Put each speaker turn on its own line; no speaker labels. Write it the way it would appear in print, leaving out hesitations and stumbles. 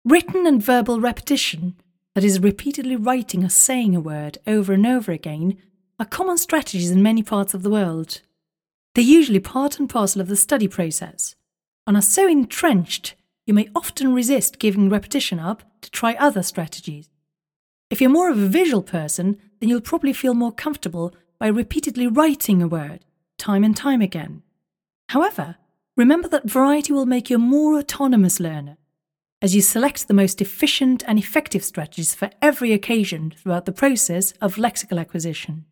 Written and verbal repetition, that is, repeatedly writing or saying a word over and over again, are common strategies in many parts of the world. They're usually part and parcel of the study process, and are so entrenched you may often resist giving repetition up to try other strategies. If you're more of a visual person, then you'll probably feel more comfortable by repeatedly writing a word, time and time again. However, remember that variety will make you a more autonomous learner, as you select the most efficient and effective strategies for every occasion throughout the process of lexical acquisition.